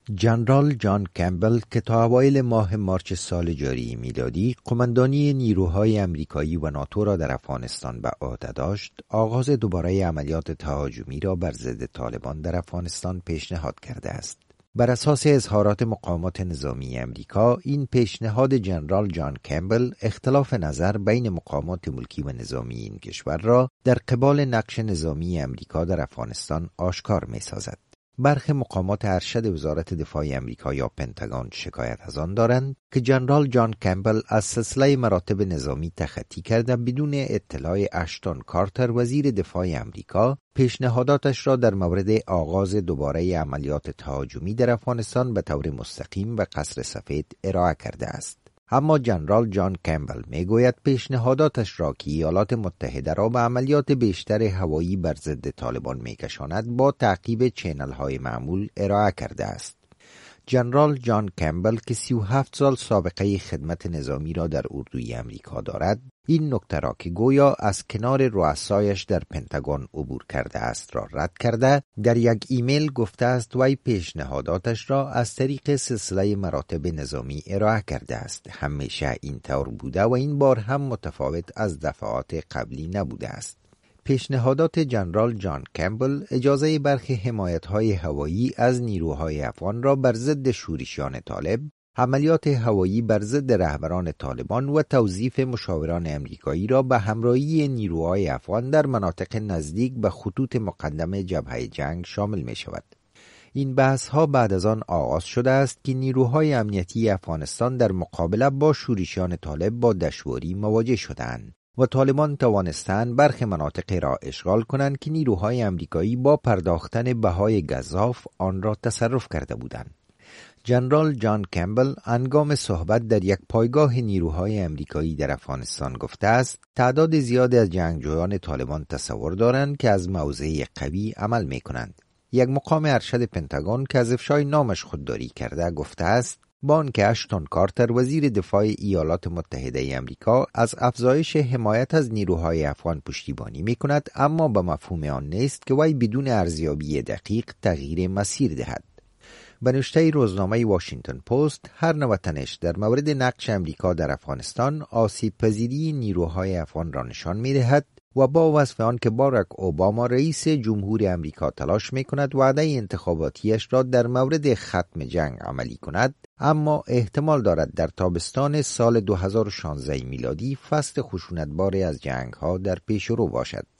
جنرال جان کمبل که تا اوایل ماه مارچ سال جاری میلادی قماندانی نیروهای امریکایی و ناتو را در افغانستان به عهده داشت، آغاز دوباره عملیات تهاجمی را بر ضد طالبان در افغانستان پیشنهاد کرده است. بر اساس اظهارات مقامات نظامی امریکا، این پیشنهاد جنرال جان کمبل اختلاف نظر بین مقامات ملکی و نظامی این کشور را در قبال نقش نظامی امریکا در افغانستان آشکار می‌سازد. برخی مقامات ارشد وزارت دفاع امریکا یا پنتاگون شکایت از آن دارند که جنرال جان کمبل از سلسله مراتب نظامی تخطی کرده بدون اطلاع اشتون کارتر وزیر دفاع امریکا پیشنهاداتش را در مورد آغاز دوباره عملیات تهاجمی در افغانستان به طور مستقیم به قصر سفید ارائه کرده است. اما جنرال جان کمبل میگوید پیشنهاداتش را که ایالات متحده را به عملیات بیشتر هوایی بر ضد طالبان میکشاند با تعقیب چینل‌های معمول ارائه کرده است. جنرال جان کمبل که 37 سال سابقه خدمت نظامی را در اردوی امریکا دارد، این نکته را که گویا از کنار رؤسایش در پنتاگون عبور کرده است را رد کرده، در یک ایمیل گفته است وی پیشنهاداتش را از طریق سلسله مراتب نظامی ارائه کرده است. همیشه این طور بوده و این بار هم متفاوت از دفعات قبلی نبوده است. پیشنهادات جنرال جان کمبل اجازه برخی حمایت‌های هوایی از نیروهای افغان را بر ضد شورشیان طالب، عملیات هوایی بر ضد رهبران طالبان و توظیف مشاوران امریکایی را به همراهی نیروهای افغان در مناطق نزدیک به خطوط مقدم جبهه جنگ شامل می شود. این بحث ها بعد از آن آغاز شده است که نیروهای امنیتی افغانستان در مقابله با شورشیان طالب با دشواری مواجه شدند و طالبان توانستند برخی مناطق را اشغال کنند که نیروهای امریکایی با پرداختن بهای گزاف آن را تصرف کرده بودند. جنرال جان کمبل هنگام صحبت در یک پایگاه نیروهای امریکایی در افغانستان گفته است تعداد زیادی از جنگجویان طالبان تصور دارند که از موضع قوی عمل می کنند. یک مقام ارشد پنتاگون که از افشای نامش خودداری کرده گفته است با آنکه اشتون کارتر وزیر دفاع ایالات متحده امریکا از افزایش حمایت از نیروهای افغان پشتیبانی می کند، اما به مفهوم آن نیست که وی بدون ارزیابی دقیق تغییر مسیر دهد. به نوشته روزنامه واشنگتن پست، هر نوع تنش در مورد نقش امریکا در افغانستان آسیب پذیری نیروهای افغان را نشان می دهد و با وصف آن که باراک اوباما رئیس جمهور امریکا تلاش می کند وعده انتخاباتیش را در مورد ختم جنگ عملی کند، اما احتمال دارد در تابستان سال 2016 میلادی فصل خشونتباری از جنگ ها در پیش رو باشد.